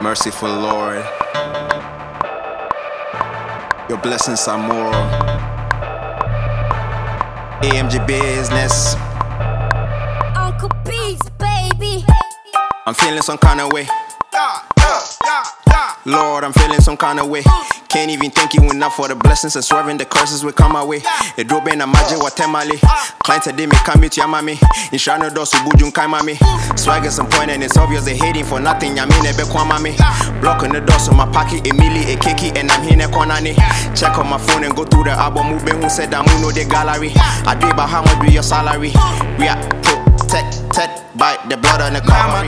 Merciful Lord, your blessings are more. AMG business. Uncle P's, baby. I'm feeling some kind of way. Lord, I'm feeling some kind of way. Can't even thank you enough for the blessings and swerving the curses will come my way. A dobe na maje watemale. Client today me come to yamami. Inshano dosu bujun kaimami. Swag is some point and it's obvious they hating for nothing. Yamine be kwamami. Blocking the doors on my pocket, Emily, a kiki, and I'm here konani. Check on my phone and go through the album movement who said I'm no the gallery. I do about how much be your salary. We are protected by the blood on the Calvary.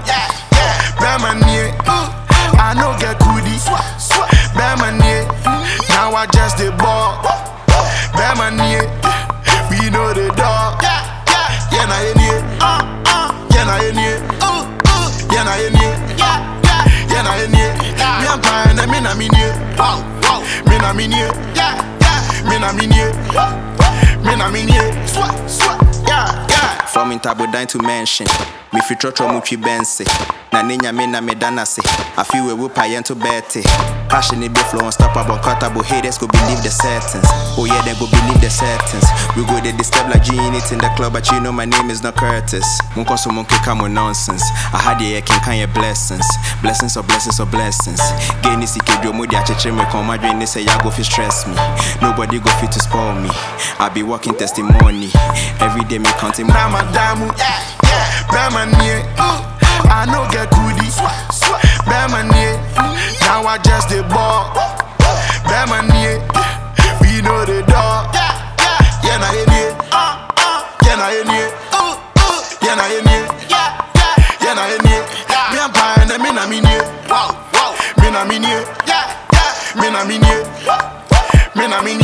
I no get goodie, Bamanie. Now I just the ball, Bamanie. We know the dog, yeah na any, yeah na any, yeah na any, yeah na any. Me am fine, me na mini, me na mini, me na mini, me na mini, yeah. From Intabudain to mention, me fi trotro muchi bense. Na ninya me na me danase. I feel we whip to Betty. Passion it be flow unstoppable, cuttable haters go believe the sentence. Oh yeah, they go believe the sentence. We go they disturb like G-Unit in the club, but you know my name is not Curtis. Munko so monkey come with nonsense. I had the can kind of blessings. Blessings or blessings or blessings. Gain is ikebyo mudi acheche me come my dream they say ya go fi stress me. Nobody go fit to spoil me. I be walking testimony. Every day me counting my Ramadamu, Bamanie. I no get goodie, Bamanie. Now I just the ball, Bamanie. We know the dog, yeah na any, yeah na any, yeah na any, yeah na any. Me am fine, me na mini, me na mini, me na mini, me na mini,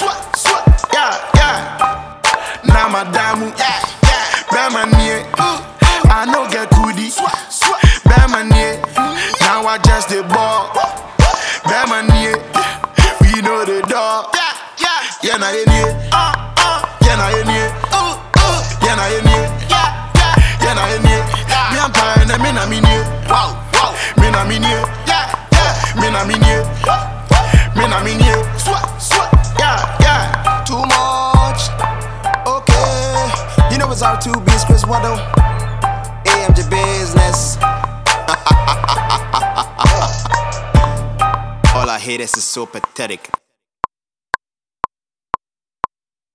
yeah. Now Madamu, Bamanie. I no get goodie, Bamanie. Now I just the ball, Bamanie. We know the dog, yeah na any, yeah na any, yeah na any, yeah na any. Me am fine, me na mini, me na mini, me na mini, me na mini, yeah. too much. Okay, you know it's R2B's Chris Waddle. AMG business. All I hate is so pathetic.